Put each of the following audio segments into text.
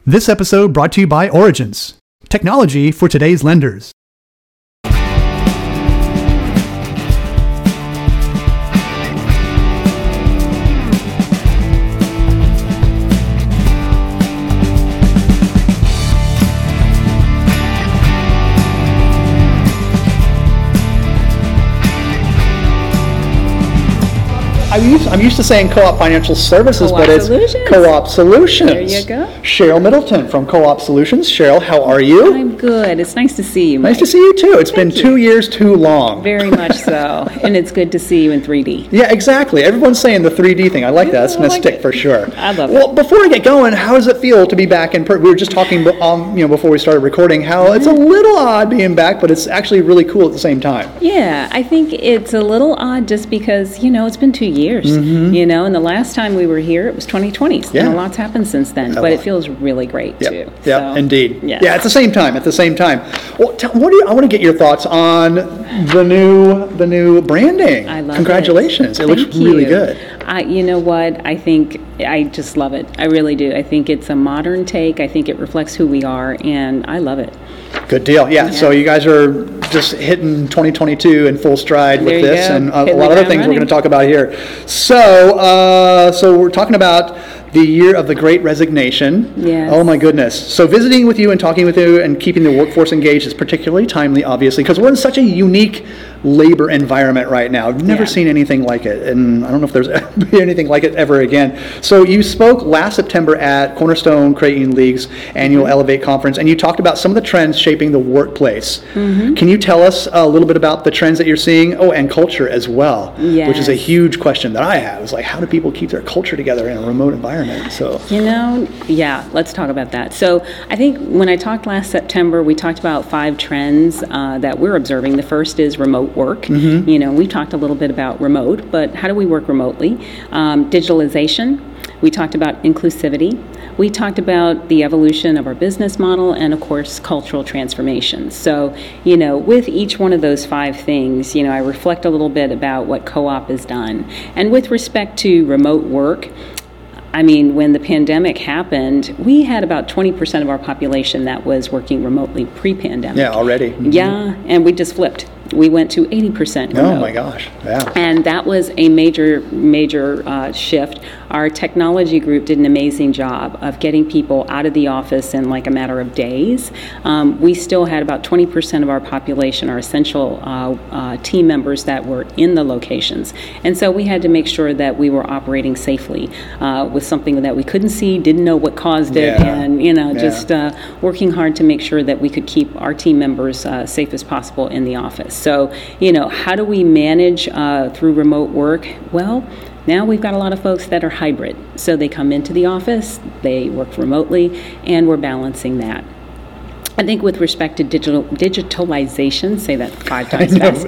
This episode brought to you by Origence, technology for today's lenders. I'm used to saying Co-op Financial Services, but it's Co-op Solutions. There you go. Cheryl Middleton from Co-op Solutions. Cheryl, how are you? I'm good. It's nice to see you, Mike. Nice to see you too. It's been 2 years too long. Very much so. And it's good to see you in 3D. Yeah, exactly. Everyone's saying the 3D thing. I like that. It's going to stick for sure. I love it. Well, before we get going, how does it feel to be back in person? We were just talking before we started recording how it's a little odd being back, but it's actually really cool at the same time. Yeah, I think it's a little odd just because, it's been 2 years. Mm-hmm. And the last time we were here, it was 2020. Yeah. And a lot's happened since then, but it feels really great too. Yeah, indeed. Yeah. At the same time. Well, I want to get your thoughts on the new branding. I love Congratulations. it. It looks really good. You know what? I think I just love it. I really do. I think it's a modern take. I think it reflects who we are, and I love it. Good deal. Yeah. So you guys are just hitting 2022 in full stride with this and a lot of other things we're going to talk about here. So we're talking about the year of the Great Resignation. Yes. Oh my goodness. So visiting with you and talking with you and keeping the workforce engaged is particularly timely, obviously, because we're in such a unique labor environment right now. I've never seen anything like it, and I don't know if there's ever anything like it ever again. So you spoke last September at Cornerstone Credit Union League's annual Elevate Conference, and you talked about some of the trends shaping the workplace. Mm-hmm. Can you tell us a little bit about the trends that you're seeing? Oh, and culture as well, which is a huge question that I have. It's like, how do people keep their culture together in a remote environment? So let's talk about that. So I think when I talked last September, we talked about 5 trends that we're observing. The first is remote work. Mm-hmm. We talked a little bit about remote, but how do we work remotely? Digitalization. We talked about inclusivity. We talked about the evolution of our business model and, of course, cultural transformation. So, with each one of those 5 things, I reflect a little bit about what Co-op has done. And with respect to remote work, when the pandemic happened, we had about 20% of our population that was working remotely pre-pandemic. Yeah, already. Mm-hmm. Yeah, and we just flipped. We went to 80% remote. Oh my gosh, yeah. And that was a major shift. Our technology group did an amazing job of getting people out of the office in like a matter of days. We still had about 20% of our population, our essential team members that were in the locations. And so we had to make sure that we were operating safely with something that we couldn't see, didn't know what caused it, and just working hard to make sure that we could keep our team members safe as possible in the office. So, how do we manage through remote work? Well, now we've got a lot of folks that are hybrid. So they come into the office, they work remotely, and we're balancing that. I think with respect to digitalization, say that 5 times fast.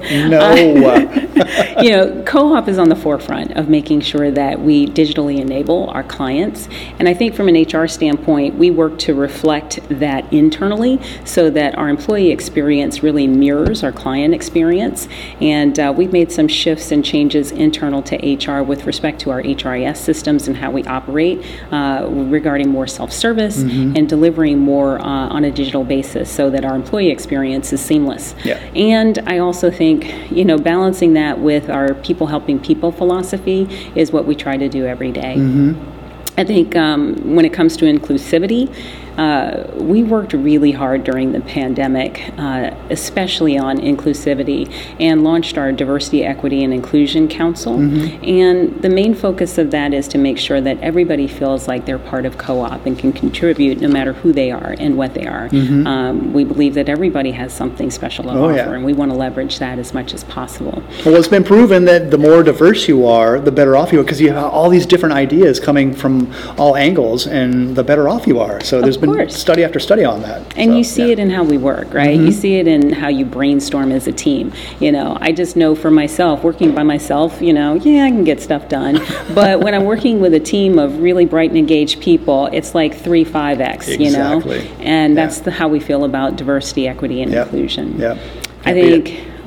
Co-op is on the forefront of making sure that we digitally enable our clients. And I think from an HR standpoint, we work to reflect that internally so that our employee experience really mirrors our client experience. And we've made some shifts and changes internal to HR with respect to our HRIS systems and how we operate regarding more self-service and delivering more on a digital basis, so that our employee experience is seamless. Yeah. And I also think, balancing that with our people helping people philosophy is what we try to do every day. Mm-hmm. I think when it comes to inclusivity, we worked really hard during the pandemic, especially on inclusivity, and launched our Diversity, Equity, and Inclusion Council. Mm-hmm. And the main focus of that is to make sure that everybody feels like they're part of Co-op and can contribute no matter who they are and what they are. Mm-hmm. We believe that everybody has something special to offer, and we want to leverage that as much as possible. Well, it's been proven that the more diverse you are, the better off you are, because you have all these different ideas coming from all angles, and the better off you are. So there's been study after study on that. And you see it in how we work, right? Mm-hmm. You see it in how you brainstorm as a team. I just know for myself, working by myself, I can get stuff done. But when I'm working with a team of really bright and engaged people, it's like 3-5x, Exactly. And that's how we feel about diversity, equity, and inclusion. Yeah. I think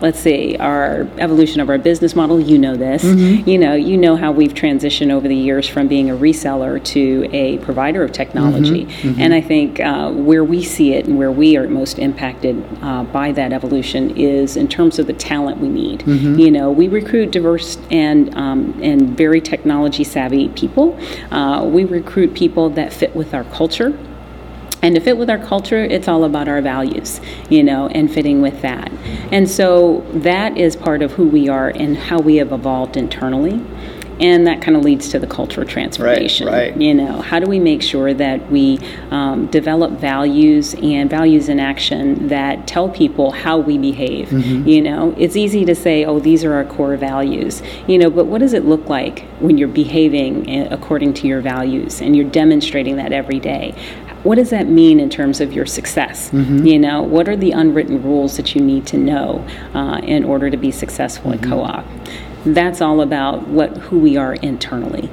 let's see, our evolution of our business model, you know this, you know how we've transitioned over the years from being a reseller to a provider of technology. And I think where we see it and where we are most impacted by that evolution is in terms of the talent we need. You know, we recruit diverse and very technology savvy people. We recruit people that fit with our culture. And to fit with our culture, it's all about our values, you know, and fitting with that. And so that is part of who we are and how we have evolved internally. And that kind of leads to the cultural transformation. Right. You know, how do we make sure that we develop values and values in action that tell people how we behave? You know, it's easy to say, oh, these are our core values, you know, but what does it look like when you're behaving according to your values and you're demonstrating that every day? What does that mean in terms of your success? You know, what are the unwritten rules that you need to know in order to be successful at Co-op? That's all about who we are internally.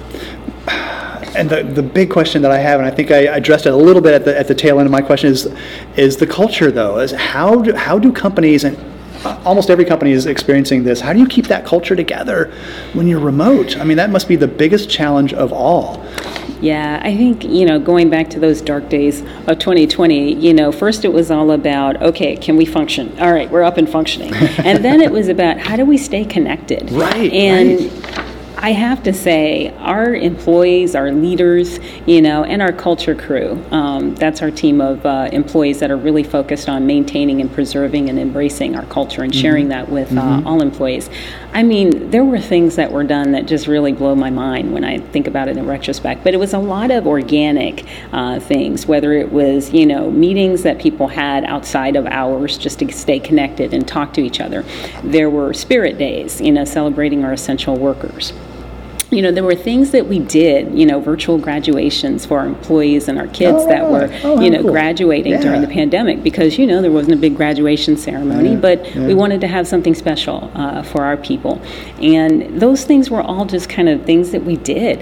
And the big question that I have, and I think I addressed it a little bit at the tail end of my question, is the culture, though. Is how do companies, and almost every company is experiencing this, how do you keep that culture together when you're remote? I mean, that must be the biggest challenge of all. Yeah, I think, you know, going back to those dark days of 2020, you know, first it was all about, okay, can we function? All right, we're up and functioning. And then it was about how do we stay connected? And I have to say, our employees, our leaders, you know, and our culture crew, that's our team of employees that are really focused on maintaining and preserving and embracing our culture and sharing that with all employees. I mean, there were things that were done that just really blow my mind when I think about it in retrospect, but it was a lot of organic things, whether it was, you know, meetings that people had outside of hours just to stay connected and talk to each other. There were spirit days, you know, celebrating our essential workers. You know, there were things that we did, you know, virtual graduations for our employees and our kids that were, you know, graduating during the pandemic because, you know, there wasn't a big graduation ceremony, but we wanted to have something special for our people. And those things were all just kind of things that we did.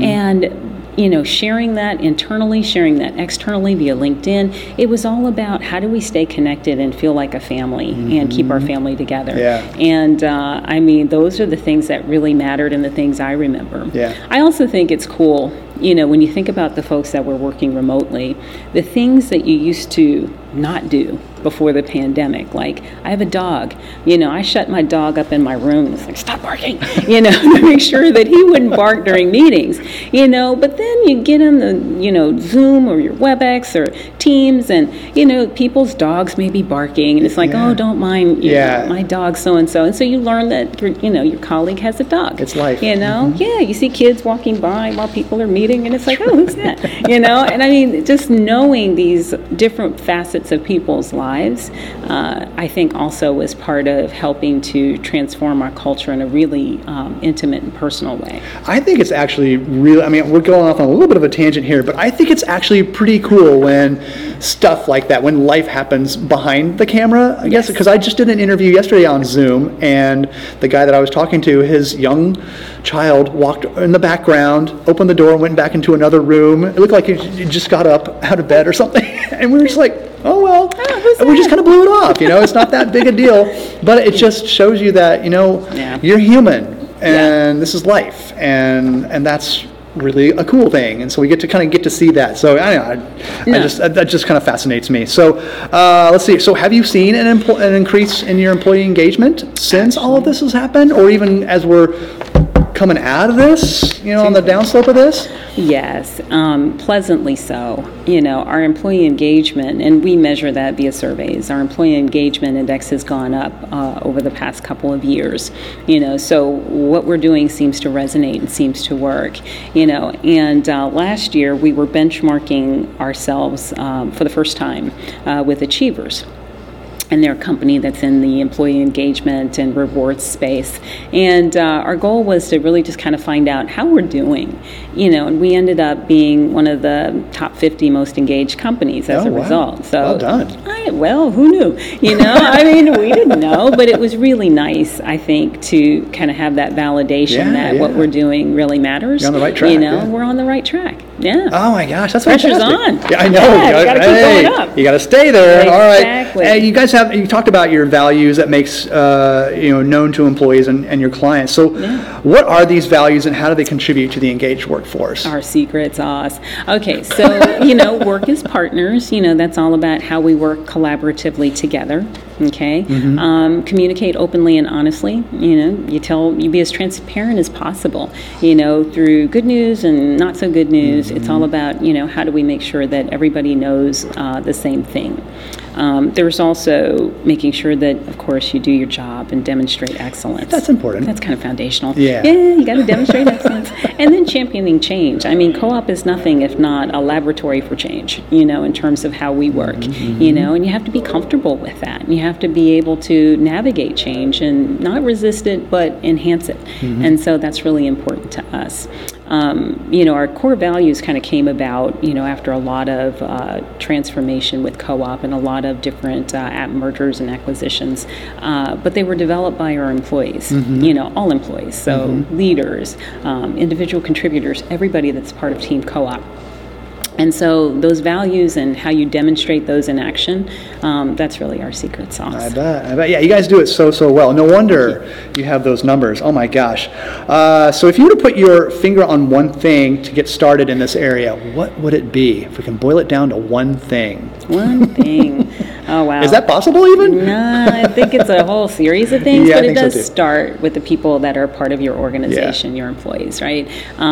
And you know, sharing that internally, sharing that externally via LinkedIn, it was all about how do we stay connected and feel like a family and keep our family together. And I mean, those are the things that really mattered and the things I remember. I also think it's cool, you know, when you think about the folks that were working remotely, the things that you used to not do before the pandemic. Like, I have a dog, you know, I shut my dog up in my room and it's like, stop barking, you know, to make sure that he wouldn't bark during meetings, you know, but then you get on the, you know, Zoom or your WebEx or Teams and, you know, people's dogs may be barking and it's like, oh, don't mind, you know, my dog so-and-so. And so you learn that, you know, your colleague has a dog. It's life. You know, you see kids walking by while people are meeting and it's like, oh, who's that? You know, and I mean, just knowing these different facets of people's lives, I think also was part of helping to transform our culture in a really intimate and personal way. I think it's actually really, I mean, we're going off on a little bit of a tangent here, but I think it's actually pretty cool when stuff like that, when life happens behind the camera, I guess, because I just did an interview yesterday on Zoom, and the guy that I was talking to, his young child walked in the background, opened the door, and went back into another room. It looked like he just got up out of bed or something, and we were just like, oh, well, and we just kind of blew it off, you know, it's not that big a deal, but it just shows you that, you know, you're human, and this is life, and that's really a cool thing, and so we get to see that. So that just kind of fascinates me. So let's see. So have you seen an increase in your employee engagement since all of this has happened, or even as we're coming out of this, you know, on the downslope of this? Yes, pleasantly so. You know, our employee engagement, and we measure that via surveys, our employee engagement index has gone up over the past couple of years. You know, so what we're doing seems to resonate and seems to work. You know, and last year we were benchmarking ourselves for the first time with Achievers. And they're a company that's in the employee engagement and rewards space. And our goal was to really just kind of find out how we're doing, you know, and we ended up being one of the top 50 most engaged companies as a result. So, well done. Well, who knew? You know, I mean, we didn't know, but it was really nice, I think, to kind of have that validation that what we're doing really matters. You're on the right track. You know, we're on the right track. Yeah. Oh my gosh, that's pressure's fantastic. on. Yeah, I know. You got to keep going up. You got to stay there. Exactly. All right. Hey, you guys have you talked about your values that makes known to employees and your clients. So what are these values and how do they contribute to the engaged workforce? Our secret sauce. Okay, so work as partners. That's all about how we work collaboratively together. Okay, communicate openly and honestly. You be as transparent as possible. Through good news and not so good news. It's all about how do we make sure that everybody knows the same thing. There's also making sure that, of course, you do your job and demonstrate excellence. That's important. That's kind of foundational. Yeah, you got to demonstrate excellence. And then championing change. I mean, co-op is nothing if not a laboratory for change, in terms of how we work, and you have to be comfortable with that. And you have to be able to navigate change and not resist it, but enhance it. And so that's really important to us. Our core values kind of came about, after a lot of transformation with co-op and a lot of different mergers and acquisitions, but they were developed by our employees, all employees, so leaders, individual contributors, everybody that's part of Team Co-op. And so those values and how you demonstrate those in action, that's really our secret sauce. I bet. Yeah, you guys do it so well. No wonder you have those numbers. Oh my gosh. So if you were to put your finger on one thing to get started in this area, what would it be? If we can boil it down to one thing. One thing. Oh, wow. Is that possible even? No, I think it's a whole series of things, but it does start with the people that are part of your organization, your employees, right?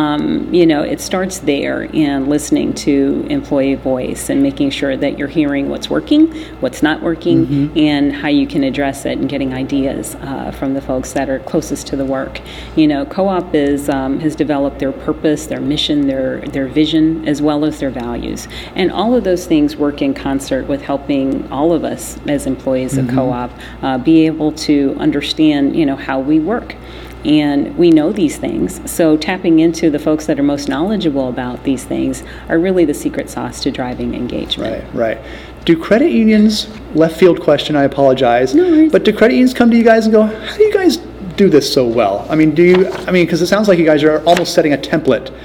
It starts there in listening to employee voice and making sure that you're hearing what's working, what's not working, and how you can address it and getting ideas from the folks that are closest to the work. Co-op has developed their purpose, their mission, their vision, as well as their values. And all of those things work in concert with helping all of us as employees of co-op be able to understand, how we work. And we know these things, so tapping into the folks that are most knowledgeable about these things are really the secret sauce to driving engagement. Right. Do credit unions, left field question, I apologize, no worries, but do credit unions come to you guys and go, how do you guys do this so well? Because it sounds like you guys are almost setting a template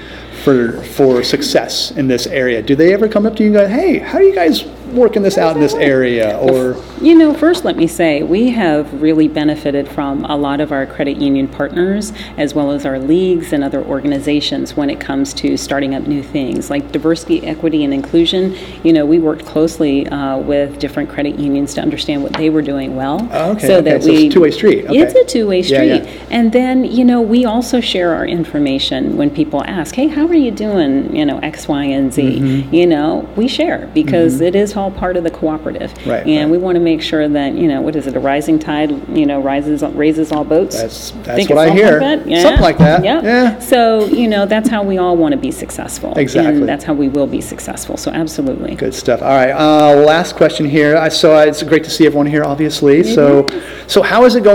for success in this area. Do they ever come up to you and go, hey, how do you guys working this out in this area? Or first let me say we have really benefited from a lot of our credit union partners as well as our leagues and other organizations when it comes to starting up new things like diversity, equity, and inclusion. We worked closely with different credit unions to understand what they were doing well. So it's a two-way street. Okay. It's a two-way street. And then we also share our information when people ask, hey, how are you doing, X, Y, and Z? We share because it is all part of the cooperative. And we want to make sure that, what is it, a rising tide, raises all boats? That's what I hear. Something like that. Yeah. So, that's how we all want to be successful. Exactly. And that's how we will be successful. So absolutely. Good stuff. All right. Last question here. So it's great to see everyone here, obviously. So how's the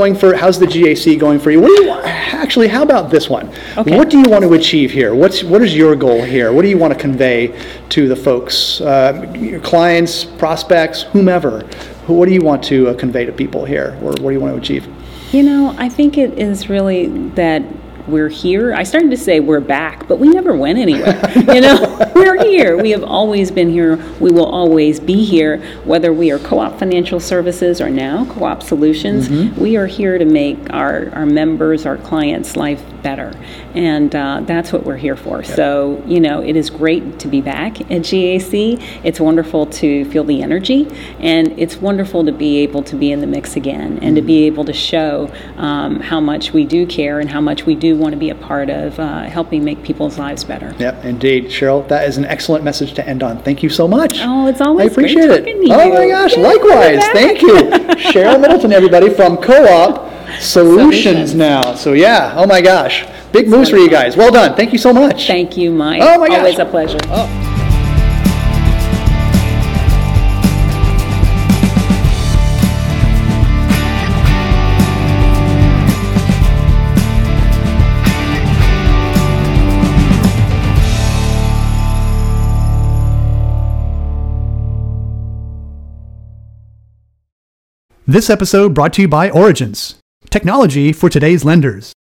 GAC going for you? Actually, how about this one? Okay. What do you want to achieve here? What is your goal here? What do you want to convey to the folks, your clients, prospects, whomever? What do you want to convey to people here, or what do you want to achieve? I think it is really that we're here. I started to say we're back, but we never went anywhere. We're here. We have always been here. We will always be here, whether we are Co-op Financial Services or now Co-op Solutions. We are here to make our members, our clients' life better. And that's what we're here for. Yeah. So, it is great to be back at GAC. It's wonderful to feel the energy, and it's wonderful to be able to be in the mix again and to be able to show how much we do care and how much we do want to be a part of helping make people's lives better. Yep, indeed. Cheryl, that is an excellent message to end on. Thank you so much. Oh, it's always I appreciate great talking it. to you. Oh my gosh, likewise. Thank you. Cheryl Middleton, everybody, from Co-op Solutions now. So yeah, oh my gosh. Big moves for you guys. Well done. Thank you so much. Thank you, Mike. Oh my gosh. Always a pleasure. Oh. This episode brought to you by Origins, technology for today's lenders.